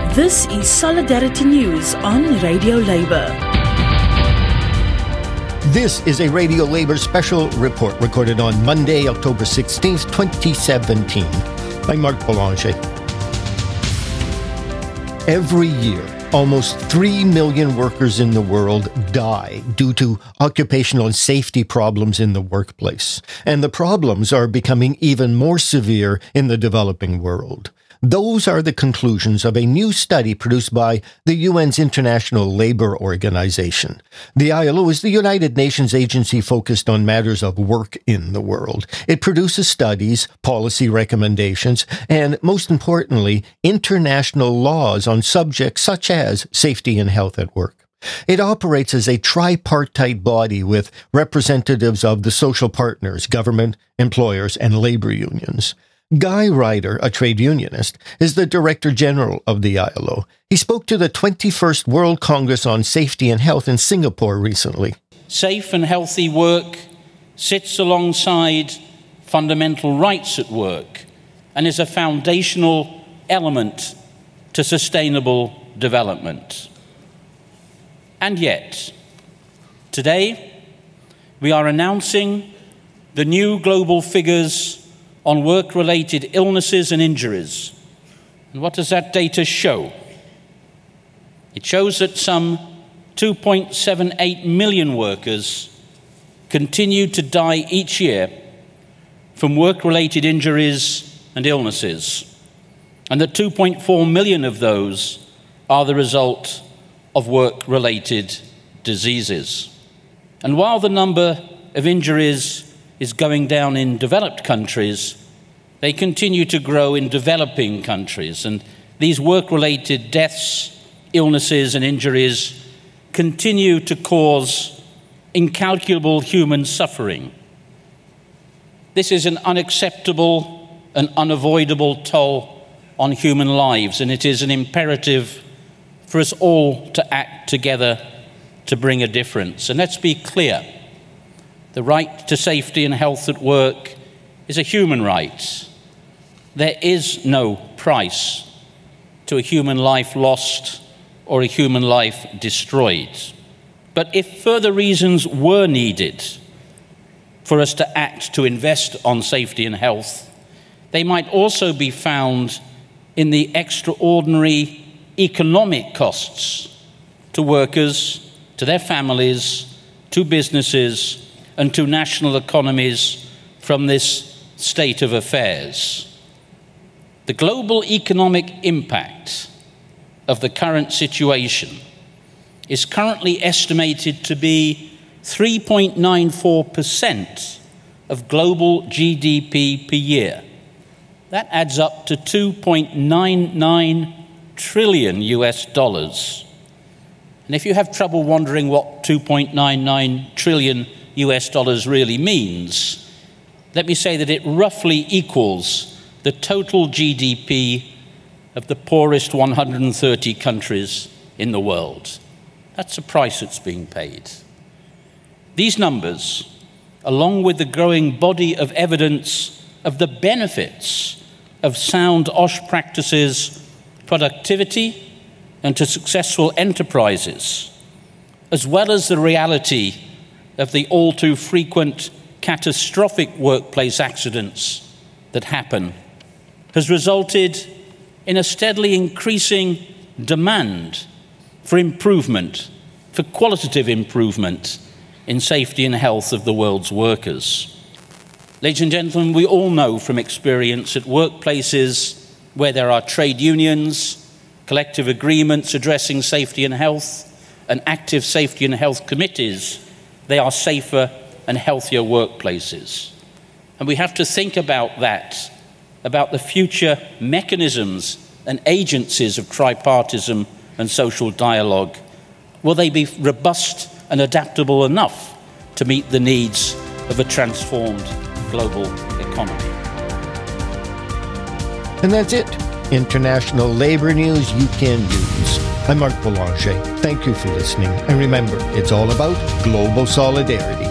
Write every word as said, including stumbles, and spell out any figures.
This is Solidarity News on Radio Labour. This is a Radio Labour special report recorded on Monday, October sixteenth, twenty seventeen. I'm Mark Boulanger. Every year, almost three million workers in the world die due to occupational safety problems in the workplace. And the problems are becoming even more severe in the developing world. Those are the conclusions of a new study produced by the U N's International Labour Organization. The I L O is the United Nations agency focused on matters of work in the world. It produces studies, policy recommendations, and, most importantly, international laws on subjects such as safety and health at work. It operates as a tripartite body with representatives of the social partners, government, employers, and labor unions. Guy Ryder, a trade unionist, is the Director General of the I L O. He spoke to the twenty-first World Congress on Safety and Health in Singapore recently. Safe and healthy work sits alongside fundamental rights at work and is a foundational element to sustainable development. And yet, today, we are announcing the new global figures on work-related illnesses and injuries. And what does that data show? It shows that some two point seven eight million workers continue to die each year from work-related injuries and illnesses, and that two point four million of those are the result of work-related diseases. And while the number of injuries is going down in developed countries, they continue to grow in developing countries. And these work-related deaths, illnesses, and injuries continue to cause incalculable human suffering. This is an unacceptable and unavoidable toll on human lives, and it is an imperative for us all to act together to bring a difference. And let's be clear. The right to safety and health at work is a human right. There is no price to a human life lost or a human life destroyed. But if further reasons were needed for us to act to invest on safety and health, they might also be found in the extraordinary economic costs to workers, to their families, to businesses, and to national economies from this state of affairs. The global economic impact of the current situation is currently estimated to be three point nine four percent of global G D P per year. That adds up to two point nine nine trillion U S dollars. And if you have trouble wondering what two point nine nine trillion U S dollars really means, let me say that it roughly equals the total G D P of the poorest one hundred thirty countries in the world. That's the price that's being paid. These numbers, along with the growing body of evidence of the benefits of sound O S H practices, productivity, and to successful enterprises, as well as the reality of the all too frequent catastrophic workplace accidents that happen, has resulted in a steadily increasing demand for improvement, for qualitative improvement in safety and health of the world's workers. Ladies and gentlemen, we all know from experience that workplaces where there are trade unions, collective agreements addressing safety and health, and active safety and health committees, they are safer and healthier workplaces. And we have to think about that, about the future mechanisms and agencies of tripartism and social dialogue. Will they be robust and adaptable enough to meet the needs of a transformed global economy? And that's it. International labor news you can use. I'm Mark Boulanger. Thank you for listening. And remember, it's all about global solidarity.